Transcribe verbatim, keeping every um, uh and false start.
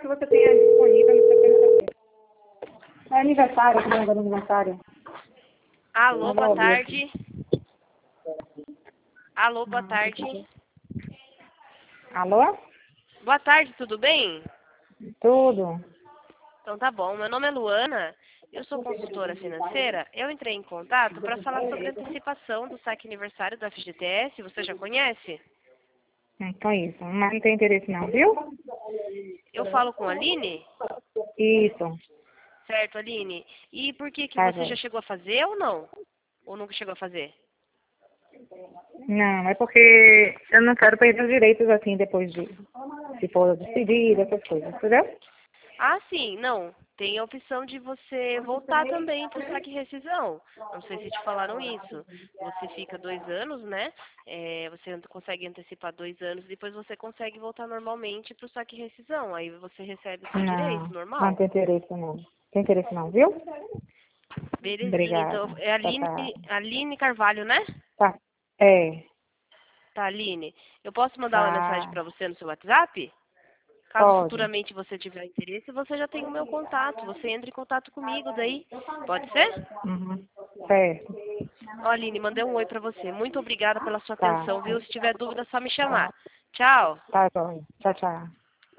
que você tenha disponível no seu terça-feira. É aniversário, que não é aniversário. Alô, boa tarde. Alô, boa tarde. Alô? Boa tarde, tudo bem? Tudo. Então tá bom. Meu nome é Luana, eu sou consultora financeira. Eu entrei em contato para falar sobre a antecipação do saque aniversário da F G T S. Você já conhece? Então é isso. Mas não tem interesse não, viu? Eu falo com a Aline? Isso. Certo, Aline. E por que que Tá, você já joia. chegou a fazer ou não? Ou nunca chegou a fazer? Não, é porque eu não quero perder os direitos assim depois de, se for despedida, essas coisas, entendeu? Ah, sim, não. Tem a opção de você voltar também para o saque rescisão. Não sei se te falaram isso. Você fica dois anos, né? É, você ant- consegue antecipar dois anos, depois você consegue voltar normalmente para o saque rescisão. Aí você recebe o seu direito, Não, não normal. tem interesse não. Tem interesse não, viu? Belezinha, então. Obrigada. É a Tchau, Aline, tchau. Aline Carvalho, né? Tá. É. Tá, Aline. Eu posso mandar uma mensagem Tá. para você no seu WhatsApp? Caso Pode. futuramente você tiver interesse, você já tem o meu contato. Você entra em contato comigo daí. Pode ser? Uhum. Certo. Ó, Aline, mandei um oi pra você. Muito obrigada pela sua Tá. atenção, viu? Se tiver dúvida, é só me chamar. Tchau. Tá, joia. Tchau, tchau.